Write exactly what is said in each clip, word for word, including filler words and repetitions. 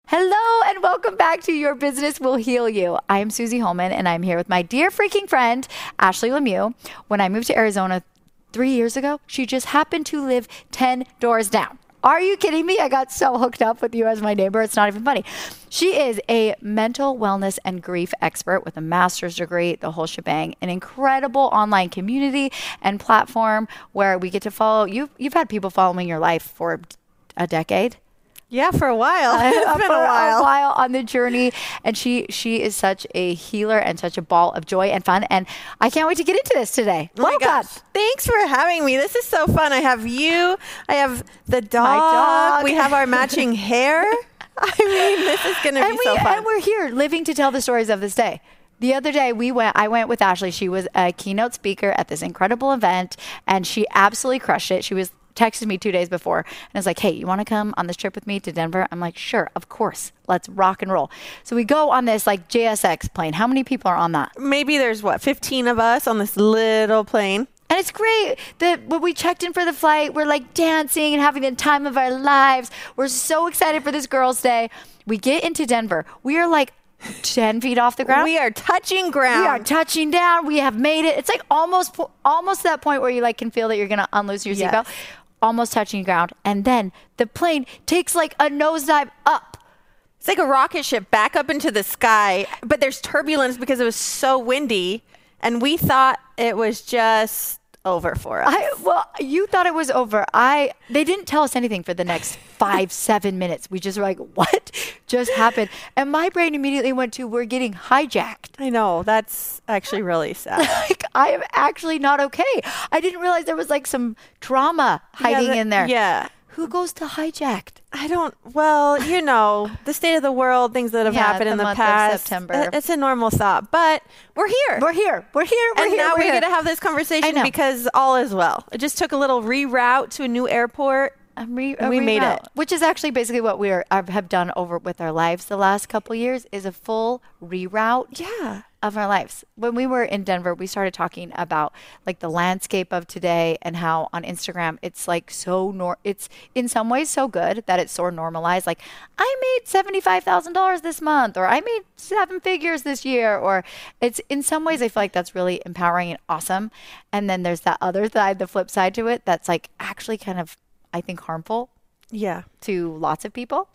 Hello and welcome back to Your Business Will Heal You. I am Susie Holman and I'm here with my dear freaking friend, Ashley Lemieux. When I moved to Arizona three years ago, she just happened to live ten doors down. Are you kidding me? I got so hooked up with you as my neighbor. It's not even funny. She is a mental wellness and grief expert with a master's degree, the whole shebang, an incredible online community and platform where we get to follow. You've, you've had people following your life for a decade. Yeah, for a while. It's been for a while. a while on the journey. And she she is such a healer and such a ball of joy and fun. And I can't wait to get into this today. Oh my Welcome. gosh. Thanks for having me. This is so fun. I have you. I have the dog. My dog. We have our matching hair. I mean, this is going to be And, we, so fun. and we're here living to tell the stories of this day. The other day we went, I went with Ashley. She was a keynote speaker at this incredible event and she absolutely crushed it. She was texted me two days before and was like, hey, you want to come on this trip with me to Denver? I'm like, sure, of course. Let's rock and roll. So we go on this like J S X plane. How many people are on that? Maybe there's what, fifteen of us on this little plane. And it's great that when we checked in for the flight, we're like dancing and having the time of our lives. We're so excited for this girls' day. We get into Denver. We are like ten feet off the ground. We are touching ground. We are touching down. We have made it. It's like almost almost that point where you like can feel that you're going to unloose your Yes. seatbelt. Almost touching ground. And then the plane takes like a nosedive up. It's like a rocket ship back up into the sky, but there's turbulence because it was so windy, and we thought it was just over for us. I, well, you thought it was over. I they didn't tell us anything for the next five, seven minutes. We just were like, what just happened? And my brain immediately went to, we're getting hijacked. I know. That's actually really sad. Like, I am actually not okay. I didn't realize there was like some trauma hiding Yeah, the- in there. Yeah. Who goes to hijacked? I don't, well, you know, the state of the world, things that have Yeah, happened the in the month of past. September. uh, It's a normal thought, but we're here. We're here. We're here. We're and here. now we're we're here. going to have this I conversation know. because all is well. It just took a little reroute to a new airport. A re- and a we made reroute, it. which is actually basically what we are, have done over with our lives the last couple of years is a full reroute Yeah. of our lives. When we were in Denver, we started talking about like the landscape of today and how on Instagram it's like so nor it's in some ways so good that it's so normalized. Like I made seventy-five thousand dollars this month, or I made seven figures this year, or it's in some ways I feel like that's really empowering and awesome. And then there's that other side, the flip side to it, that's like actually kind of I think harmful Yeah. to lots of people.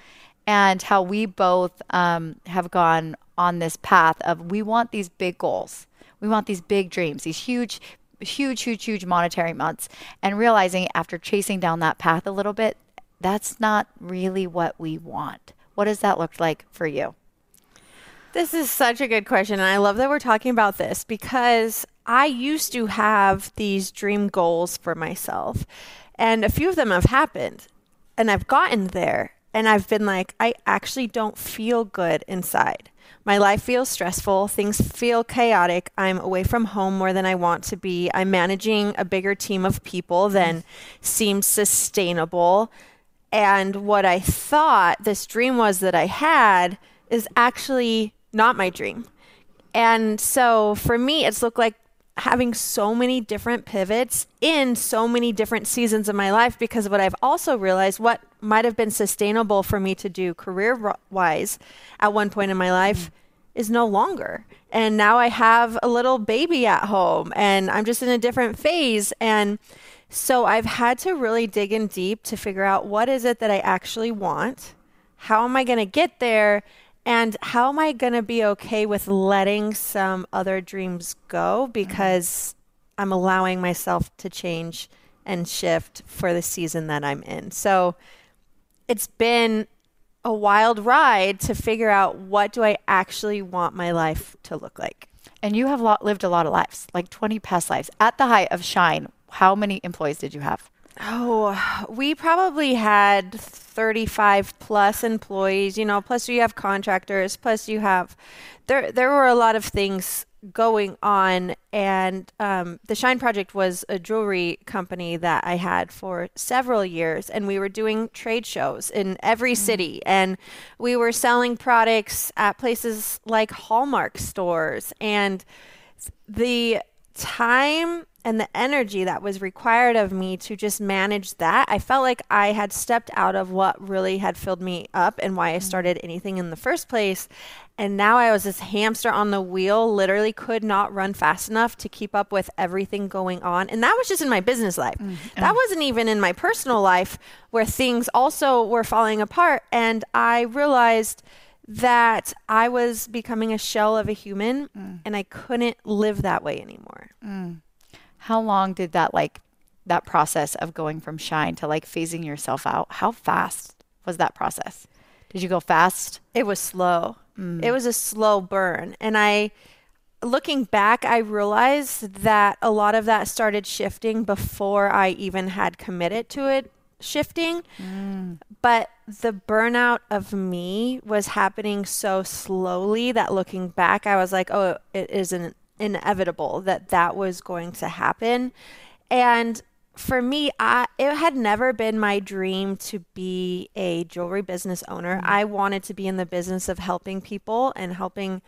And how we both um, have gone on this path of we want these big goals. We want these big dreams, these huge, huge, huge, huge monetary amounts. And realizing after chasing down that path a little bit, that's not really what we want. What does that look like for you? This is such a good question. And I love that we're talking about this because I used to have these dream goals for myself. And a few of them have happened. And I've gotten there. And I've been like, I actually don't feel good inside. My life feels stressful. Things feel chaotic. I'm away from home more than I want to be. I'm managing a bigger team of people than seems sustainable. And what I thought this dream was that I had is actually not my dream. And so for me, it's looked like having so many different pivots in so many different seasons of my life because of what I've also realized what might have been sustainable for me to do career wise at one point in my life mm-hmm. is no longer. And now I have a little baby at home and I'm just in a different phase. And so I've had to really dig in deep to figure out what is it that I actually want? How am I going to get there? And how am I going to be okay with letting some other dreams go because mm-hmm. I'm allowing myself to change and shift for the season that I'm in. So it's been a wild ride to figure out what do I actually want my life to look like. And you have lot, lived a lot of lives, like twenty past lives. At the height of Shine, how many employees did you have? Oh, we probably had thirty-five plus employees, you know, plus you have contractors, plus you have, there, there were a lot of things going on. And um, the Shine Project was a jewelry company that I had for several years. And we were doing trade shows in every mm-hmm. city. And we were selling products at places like Hallmark stores. And the time and the energy that was required of me to just manage that, I felt like I had stepped out of what really had filled me up and why I started anything in the first place. And now I was this hamster on the wheel, literally could not run fast enough to keep up with everything going on. And that was just in my business life. Mm-hmm. That wasn't even in my personal life, where things also were falling apart. And I realized that I was becoming a shell of a human, mm. and I couldn't live that way anymore. Mm. How long did that, like, that process of going from shine to like phasing yourself out, how fast was that process? Did you go fast? It was slow. Mm. It was a slow burn. And I, looking back, I realized that a lot of that started shifting before I even had committed to it shifting. Mm. But the burnout of me was happening so slowly that looking back, I was like, oh, it isn't inevitable that that was going to happen. And for me, I, it had never been my dream to be a jewelry business owner. Mm-hmm. I wanted to be in the business of helping people and helping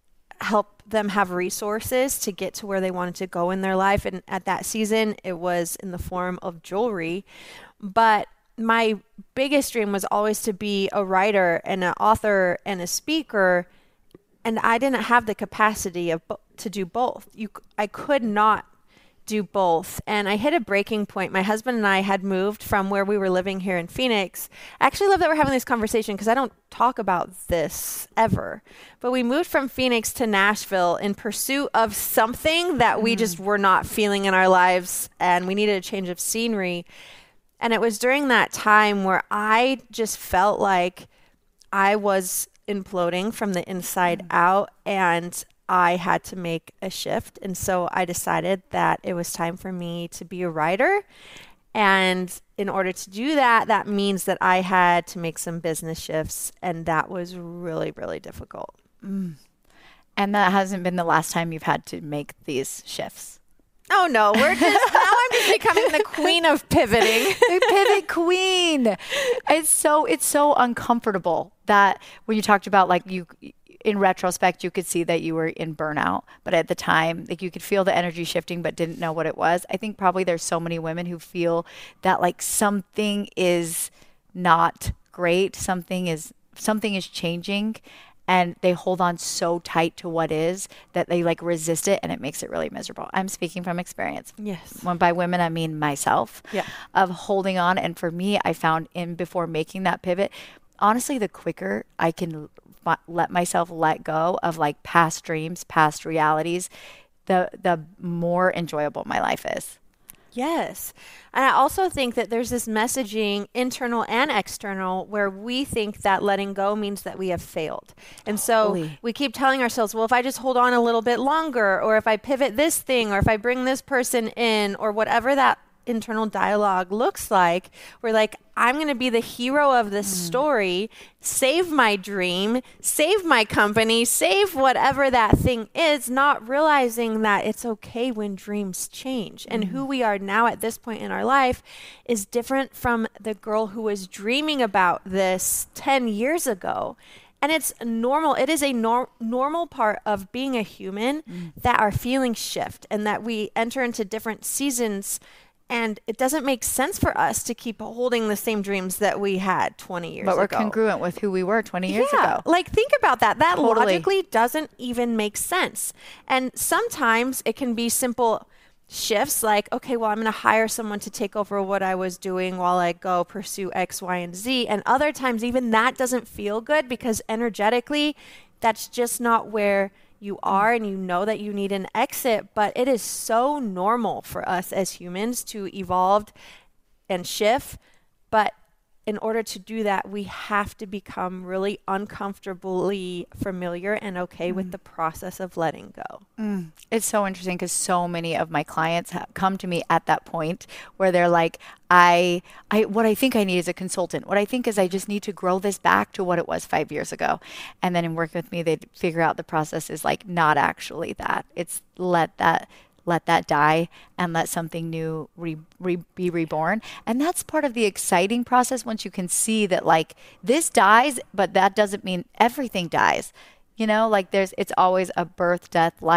help them have resources to get to where they wanted to go in their life. And at that season, it was in the form of jewelry. But my biggest dream was always to be a writer and an author and a speaker. And I didn't have the capacity of to do both. You, I could not do both. And I hit a breaking point. My husband and I had moved from where we were living here in Phoenix. I actually love that we're having this conversation because I don't talk about this ever. But we moved from Phoenix to Nashville in pursuit of something that we mm. just were not feeling in our lives, and we needed a change of scenery. And it was during that time where I just felt like I was imploding from the inside mm. out, and I had to make a shift. And so I decided that it was time for me to be a writer. And in order to do that, that means that I had to make some business shifts. And that was really, really difficult. Mm. And that hasn't been the last time you've had to make these shifts. Oh, no. We're just, now I'm just becoming the queen of pivoting. The pivot queen. It's so, it's so uncomfortable that when you talked about, like, you, in retrospect, you could see that you were in burnout, but at the time, like, you could feel the energy shifting, but didn't know what it was. I think probably there's so many women who feel that, like, something is not great. Something is, something is changing, and they hold on so tight to what is that they, like, resist it, and it makes it really miserable. I'm speaking from experience. Yes. When by women, I mean myself. Yeah. Of holding on. And for me, I found in before making that pivot, honestly, the quicker I can let myself let go of, like, past dreams, past realities, the the more enjoyable my life is. Yes. And I also think that there's this messaging, internal and external, where we think that letting go means that we have failed. And so Holy. we keep telling ourselves, well, if I just hold on a little bit longer, or if I pivot this thing, or if I bring this person in, or whatever that internal dialogue looks like, we're like, I'm going to be the hero of this mm. story, save my dream, save my company, save whatever that thing is, not realizing that it's okay when dreams change. Mm. And who we are now at this point in our life is different from the girl who was dreaming about this ten years ago. And it's normal. It is a nor- normal part of being a human mm. that our feelings shift and that we enter into different seasons. And it doesn't make sense for us to keep holding the same dreams that we had twenty years ago. But we're ago. congruent with who we were twenty years yeah. ago. Like, think about that. That Totally. logically doesn't even make sense. And sometimes it can be simple shifts like, okay, well, I'm going to hire someone to take over what I was doing while I go pursue X, Y, and Z. And other times, even that doesn't feel good because energetically, that's just not where you are, and you know that you need an exit. But it is so normal for us as humans to evolve and shift. But in order to do that, we have to become really uncomfortably familiar and okay mm. with the process of letting go. Mm. It's so interesting because so many of my clients have come to me at that point where they're like, I, I, what I think I need is a consultant. What I think is I just need to grow this back to what it was five years ago. And then in working with me, they'd figure out the process is like not actually that. It's let that let that die and let something new re, re, be reborn. And that's part of the exciting process once you can see that, like, this dies, but that doesn't mean everything dies. You know, like there's, it's always a birth, death, life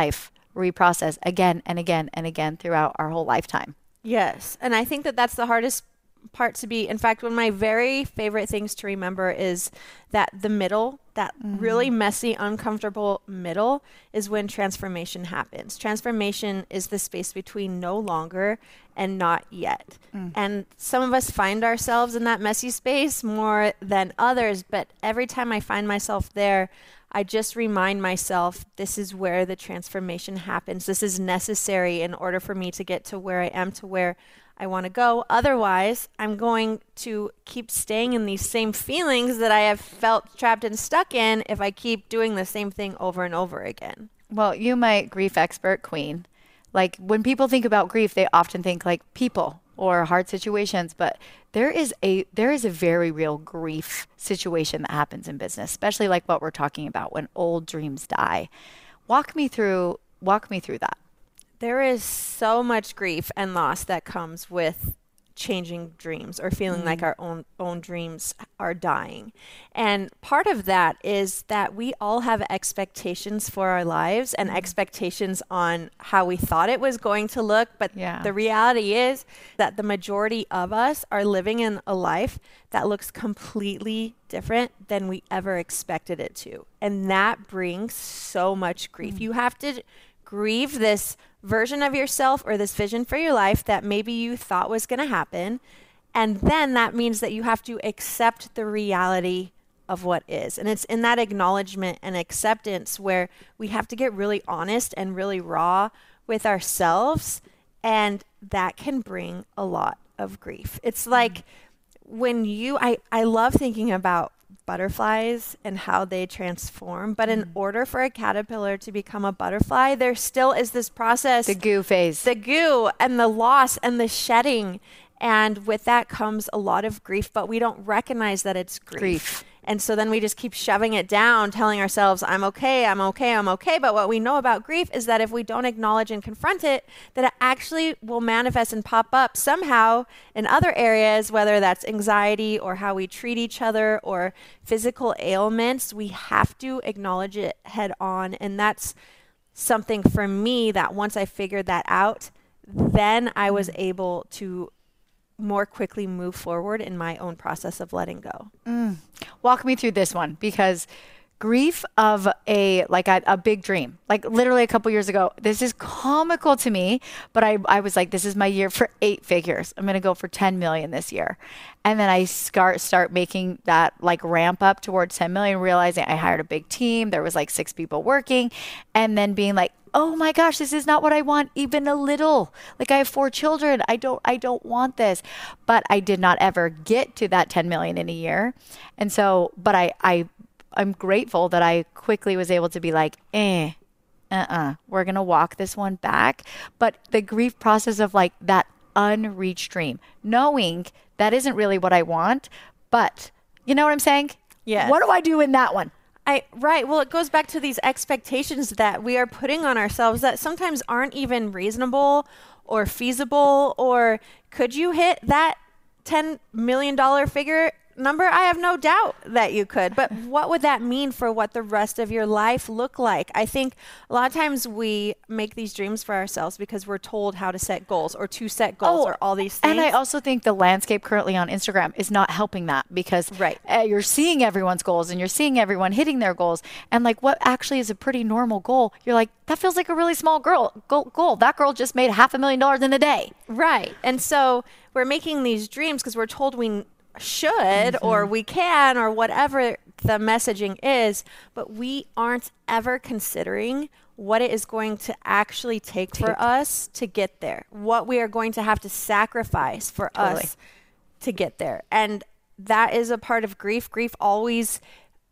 reprocess again and again and again throughout our whole lifetime. Yes. And I think that that's the hardest part to be. In fact, one of my very favorite things to remember is that the middle, that mm-hmm. really messy, uncomfortable middle is when transformation happens. Transformation is the space between no longer and not yet. Mm. And some of us find ourselves in that messy space more than others. But every time I find myself there, I just remind myself, this is where the transformation happens. This is necessary in order for me to get to where I am, to where I want to go. Otherwise, I'm going to keep staying in these same feelings that I have felt trapped and stuck in if I keep doing the same thing over and over again. Well, you, my grief expert queen, like when people think about grief, they often think like people or hard situations, but there is a there is a very real grief situation that happens in business, especially like what we're talking about when old dreams die. Walk me through walk me through that. There is so much grief and loss that comes with changing dreams or feeling mm. like our own own dreams are dying. And part of that is that we all have expectations for our lives and mm. expectations on how we thought it was going to look. But yeah. the reality is that the majority of us are living in a life that looks completely different than we ever expected it to. And that brings so much grief. Mm. You have to grieve this version of yourself or this vision for your life that maybe you thought was going to happen. And then that means that you have to accept the reality of what is. And it's in that acknowledgement and acceptance where we have to get really honest and really raw with ourselves. And that can bring a lot of grief. It's like mm-hmm. when you, I, I love thinking about butterflies and how they transform. But in mm. order for a caterpillar to become a butterfly, there still is this process. The goo phase. The goo and the loss and the shedding. And with that comes a lot of grief, but we don't recognize that it's grief. grief. And so then we just keep shoving it down, telling ourselves, I'm okay, I'm okay, I'm okay. But what we know about grief is that if we don't acknowledge and confront it, that it actually will manifest and pop up somehow in other areas, whether that's anxiety or how we treat each other or physical ailments. We have to acknowledge it head on. And that's something for me that once I figured that out, then I was able to more quickly move forward in my own process of letting go. Mm. Walk me through this one, because grief of a like a, a big dream, like literally a couple years ago, this is comical to me, but I, I was like, this is my year for eight figures. I'm going to go for ten million this year. And then I start, start making that like ramp up towards ten million, realizing I hired a big team. There was like six people working, and then being like, oh my gosh, this is not what I want even a little. Like I have four children. I don't, I don't want this, but I did not ever get to that ten million in a year. And so, but I, I, I'm grateful that I quickly was able to be like, eh, uh-uh, we're going to walk this one back. But the grief process of like that unreached dream, knowing that isn't really what I want, but you know what I'm saying? Yes. What do I do in that one? I, right. Well, it goes back to these expectations that we are putting on ourselves that sometimes aren't even reasonable or feasible. Or could you hit that ten million dollars figure number? I have no doubt that you could. But what would that mean for what the rest of your life look like? I think a lot of times we make these dreams for ourselves because we're told how to set goals or to set goals oh, or all these things. And I also think the landscape currently on Instagram is not helping that, because right. uh, you're seeing everyone's goals and you're seeing everyone hitting their goals. And like what actually is a pretty normal goal, you're like, that feels like a really small girl goal. goal. That girl just made half a million dollars in a day. Right. And so we're making these dreams because we're told we should mm-hmm. or we can or whatever the messaging is, but we aren't ever considering what it is going to actually take, take for us to get there, what we are going to have to sacrifice for totally. us to get there. And that is a part of grief. Grief always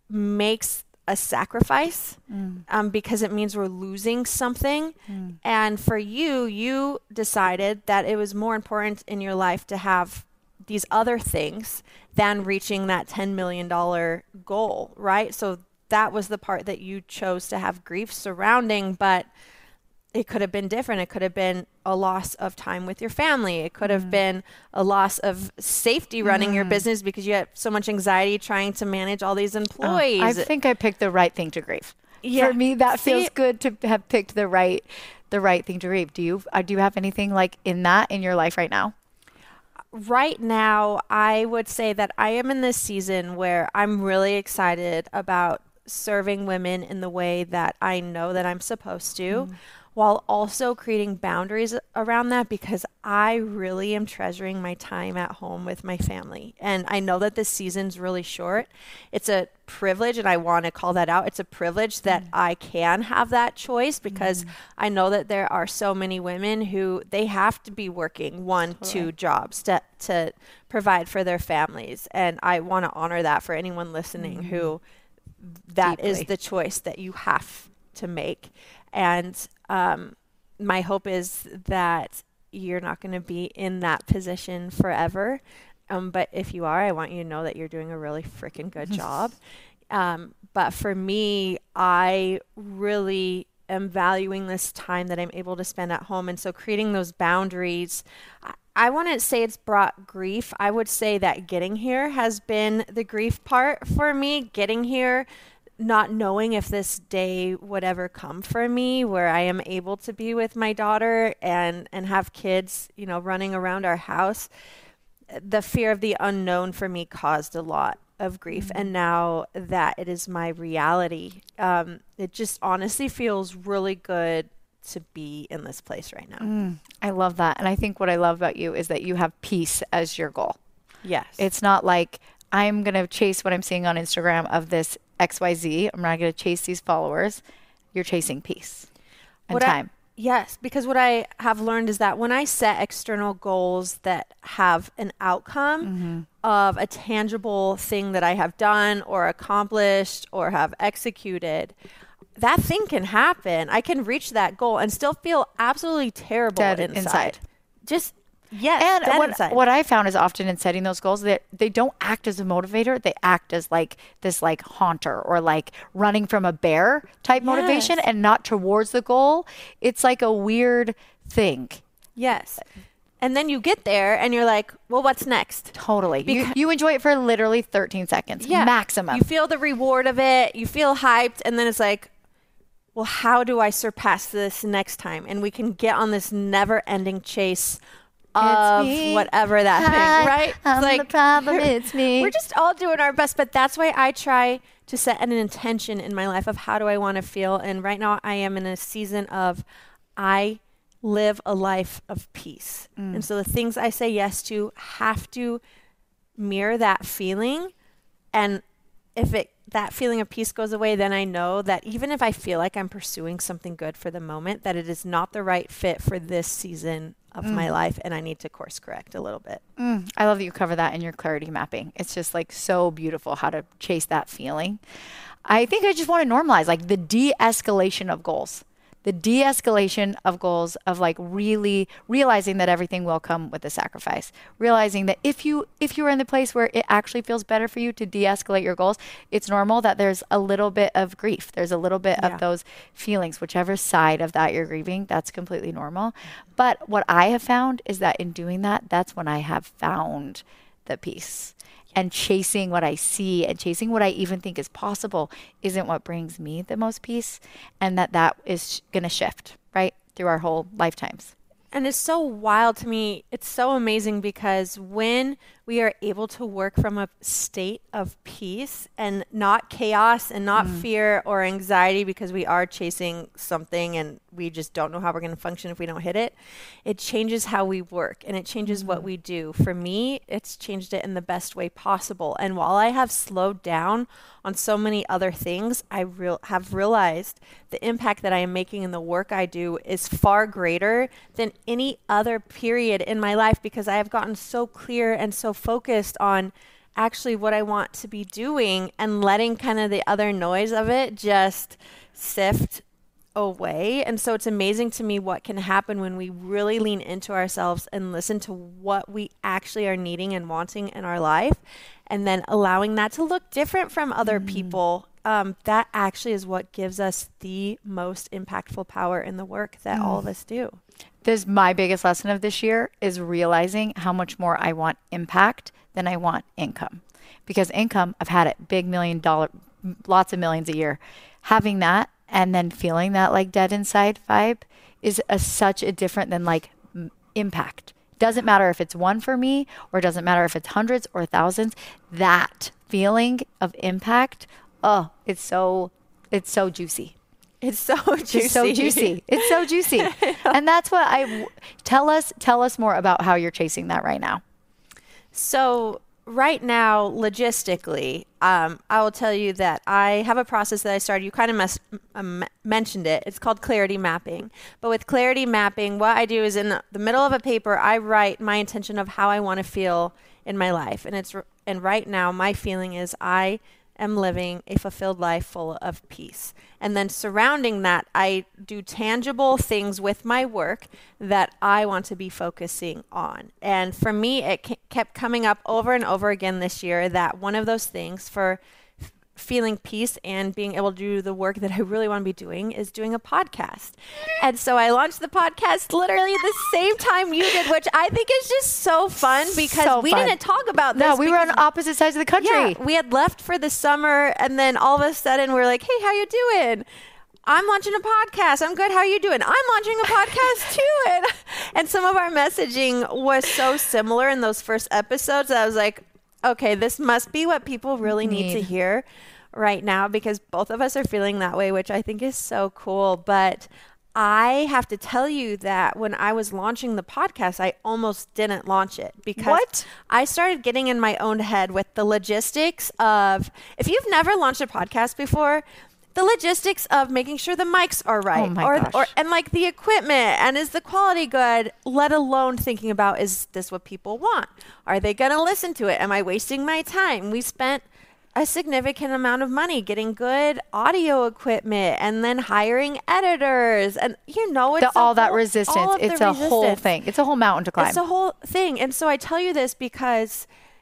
makes a sacrifice mm. um, because it means we're losing something. Mm. And for you, you decided that it was more important in your life to have these other things than reaching that ten million dollars goal, right? So that was the part that you chose to have grief surrounding, but it could have been different. It could have been a loss of time with your family. It could have mm. been a loss of safety running mm. your business because you had so much anxiety trying to manage all these employees. Oh, I think I picked the right thing to grieve. Yeah. For me, that See- feels good to have picked the right, the right thing to grieve. Do you, uh, do you have anything like in that in your life right now? Right now, I would say that I am in this season where I'm really excited about serving women in the way that I know that I'm supposed to, Mm. while also creating boundaries around that, because I really am treasuring my time at home with my family. And I know that this season's really short. It's a privilege, and I want to call that out. It's a privilege that Mm. I can have that choice, because Mm. I know that there are so many women who they have to be working one, Totally. two jobs to, to provide for their families. And I want to honor that for anyone listening Mm. who that is Deeply. the choice that you have to make. And um, my hope is that you're not going to be in that position forever. Um, but if you are, I want you to know that you're doing a really freaking good job. Um, but for me, I really am valuing this time that I'm able to spend at home. And so creating those boundaries, I, I wouldn't say it's brought grief. I would say that getting here has been the grief part for me. Getting here, not knowing if this day would ever come for me where I am able to be with my daughter and, and have kids, you know, running around our house. The fear of the unknown for me caused a lot of grief. Mm-hmm. And now that it is my reality, um, it just honestly feels really good to be in this place right now. Mm, I love that. And I think what I love about you is that you have peace as your goal. Yes. It's not like I'm going to chase what I'm seeing on Instagram of this X Y Z. I'm not going to chase these followers. You're chasing peace and What I- time. Yes, because what I have learned is that when I set external goals that have an outcome Mm-hmm. of a tangible thing that I have done or accomplished or have executed, that thing can happen. I can reach that goal and still feel absolutely terrible Dead inside. inside. Just, yes, And dead what, inside. what I found is often in setting those goals, that they don't act as a motivator. They act as like this like haunter or like running from a bear type motivation Yes. and not towards the goal. It's like a weird thing. Yes. And then you get there and you're like, well, what's next? Totally. You, Beca- you enjoy it for literally thirteen seconds, Yeah. maximum. You feel the reward of it. You feel hyped. And then it's like, well, how do I surpass this next time? And we can get on this never ending chase of me. whatever that Hi, thing, right? I'm the problem, it's me. We're just all doing our best, but that's why I try to set an intention in my life of how do I want to feel. And right now I am in a season of I live a life of peace. Mm. And so the things I say yes to have to mirror that feeling. And if it that feeling of peace goes away, then I know that even if I feel like I'm pursuing something good for the moment, that it is not the right fit for this season of Mm. my life, and I need to course correct a little bit. Mm, I love that you cover that in your clarity mapping. It's just like so beautiful how to chase that feeling. I think I just want to normalize like the de-escalation of goals. The de-escalation of goals of like really realizing that everything will come with a sacrifice. Realizing that if you if you are in the place where it actually feels better for you to de-escalate your goals, it's normal that there's a little bit of grief. There's a little bit Yeah. of those feelings, whichever side of that you're grieving, that's completely normal. But what I have found is that in doing that, that's when I have found the peace. And chasing what I see and chasing what I even think is possible isn't what brings me the most peace. And that that is going to shift, right? Through our whole lifetimes. And it's so wild to me. It's so amazing because when we are able to work from a state of peace and not chaos and not Mm. fear or anxiety because we are chasing something and we just don't know how we're going to function if we don't hit it, it changes how we work and it changes what we do. For me, it's changed it in the best way possible. And while I have slowed down on so many other things, I real have realized the impact that I am making in the work I do is far greater than any other period in my life because I have gotten so clear and so focused on actually what I want to be doing and letting kind of the other noise of it just sift away. And so it's amazing to me what can happen when we really lean into ourselves and listen to what we actually are needing and wanting in our life, and then allowing that to look different from other people. Um, that actually is what gives us the most impactful power in the work that all of us do. This my biggest lesson of this year is realizing how much more I want impact than I want income. Because income, I've had it big million dollar, lots of millions a year. having that and then feeling that like dead inside vibe is a, such a different than like m- impact. Doesn't matter if it's one for me or it doesn't matter if it's hundreds or thousands. That feeling of impact, oh, it's so, it's so juicy. It's so juicy. It's so juicy. It's so juicy. And that's what I, tell us, tell us more about how you're chasing that right now. So right now, logistically, um, I will tell you that I have a process that I started. You kind of mes- um, mentioned it. It's called clarity mapping. But with clarity mapping, what I do is in the, the middle of a paper, I write my intention of how I want to feel in my life. And it's and right now, my feeling is I am living a fulfilled life full of peace. And then surrounding that, I do tangible things with my work that I want to be focusing on. And for me, it kept coming up over and over again this year that one of those things for f- feeling peace and being able to do the work that I really want to be doing is doing a podcast. And so I launched the podcast literally the same time you did, which I think is just so fun because So we fun. didn't talk about this. No, we were on because- opposite sides of the country. Yeah, we had left for the summer, and then all of a sudden we're like, "Hey, how you doing? I'm launching a podcast. I'm good. How are you doing? I'm launching a podcast too." And, and some of our messaging was so similar in those first episodes that I was like, "Okay, this must be what people really need, Need. to hear right now," because both of us are feeling that way, which I think is so cool. But I have to tell you that when I was launching the podcast, I almost didn't launch it because What? I started getting in my own head with the logistics of, if you've never launched a podcast before, the logistics of making sure the mics are right, Oh my or, gosh. or and like the equipment, and is the quality good, let alone thinking about, is this what people want? Are they going to listen to it? Am I wasting my time? We spent a significant amount of money getting good audio equipment and then hiring editors, and you know, it's The, a all that whole- resistance. all of the It's a whole resistance. thing. It's a whole mountain to climb. It's a whole thing. And so I tell you this because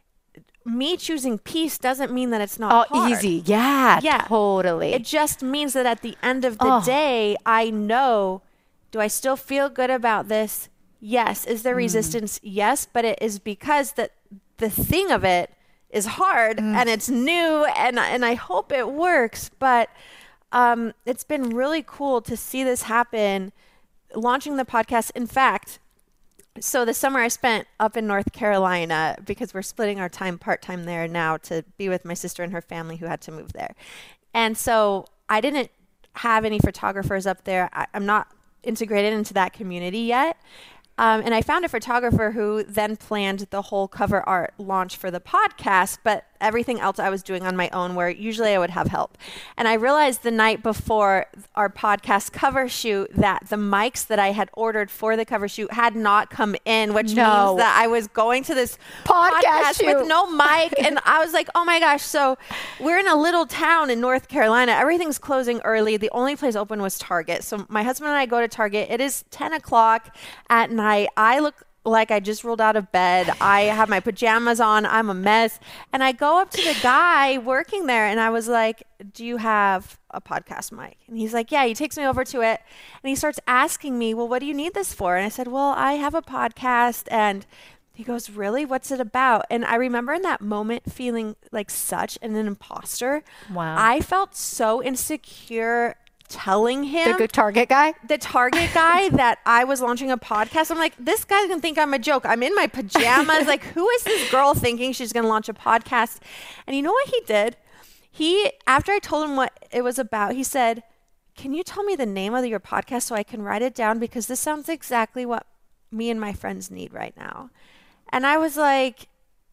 me choosing peace doesn't mean that it's not oh, hard. easy. Yeah, Yeah. totally. It just means that at the end of the Oh. day, I know, do I still feel good about this? Yes. Is there resistance? Yes. But it is because that the thing of it is hard and it's new, and and I hope it works. But um, it's been really cool to see this happen, launching the podcast. In fact, so the summer I spent up in North Carolina because we're splitting our time part-time there now to be with my sister and her family who had to move there. And so I didn't have any photographers up there. I, I'm not integrated into that community yet. Um, and I found a photographer who then planned the whole cover art launch for the podcast, but everything else I was doing on my own, where usually I would have help. And I realized the night before our podcast cover shoot that the mics that I had ordered for the cover shoot had not come in, which No. means that I was going to this Podcast podcast shoot. with no mic. And I was like, oh my gosh. So we're in a little town in North Carolina. Everything's closing early. The only place open was Target. So my husband and I go to Target. It is ten o'clock at night. I look like I just rolled out of bed. I have my pajamas on. I'm a mess. And I go up to the guy working there and I was like, do you have a podcast mic? And he's like, yeah. He takes me over to it and he starts asking me, well, what do you need this for? And I said, well, I have a podcast. And he goes, really? What's it about? And I remember in that moment feeling like such an imposter. Wow. I felt so insecure telling him, the good Target guy. the Target guy, that I was launching a podcast. I'm like, this guy's gonna think I'm a joke. I'm in my pajamas. Like, who is this girl thinking she's gonna launch a podcast? And you know what he did? He, after I told him what it was about, he said, can you tell me the name of your podcast so I can write it down? Because this sounds exactly what me and my friends need right now. And I was like,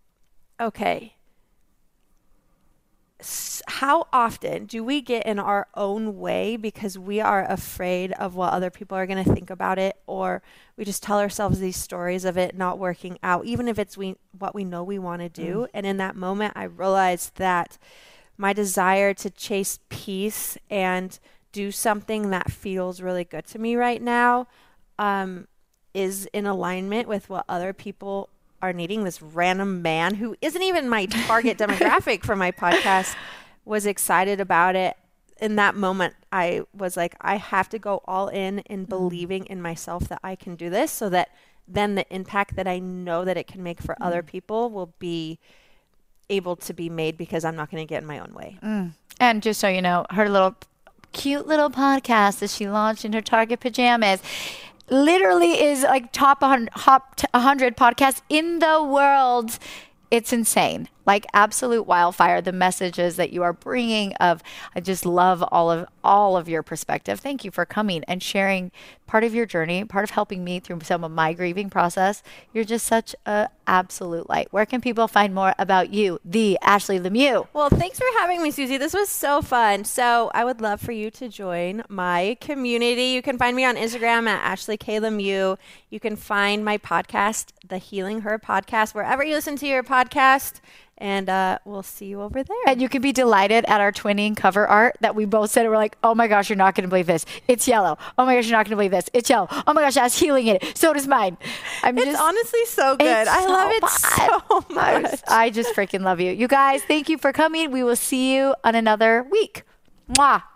okay. How often do we get in our own way because we are afraid of what other people are going to think about it, or we just tell ourselves these stories of it not working out, even if it's we what we know we want to do. Mm. And in that moment, I realized that my desire to chase peace and do something that feels really good to me right now um, is in alignment with what other people are needing. This random man who isn't even my target demographic for my podcast was excited about it. In that moment, I was like, I have to go all in in believing in myself that I can do this, so that then the impact that I know that it can make for mm. other people will be able to be made because I'm not going to get in my own way. Mm. And just so you know, her little cute little podcast that she launched in her Target pajamas. Literally is like top one hundred podcasts in the world. It's insane. Like absolute wildfire, the messages that you are bringing of, I just love all of all of your perspective. Thank you for coming and sharing part of your journey, part of helping me through some of my grieving process. You're just such a absolute light. Where can people find more about you, the Ashley Lemieux? Well, thanks for having me, Susie. This was so fun. So I would love for you to join my community. You can find me on Instagram at Ashley K. Lemieux. You can find my podcast, the Healing Her Podcast, wherever you listen to your podcast. And uh, we'll see you over there. And you can be delighted at our twinning cover art that we both said. We're like, oh my gosh, you're not going to believe this. It's yellow. Oh my gosh, you're not going to believe this. It's yellow. Oh my gosh, that's healing in it. So does mine. I'm it's just, honestly so good. I so love it fun. so much. I just freaking love you. You guys, thank you for coming. We will see you on another week. Mwah.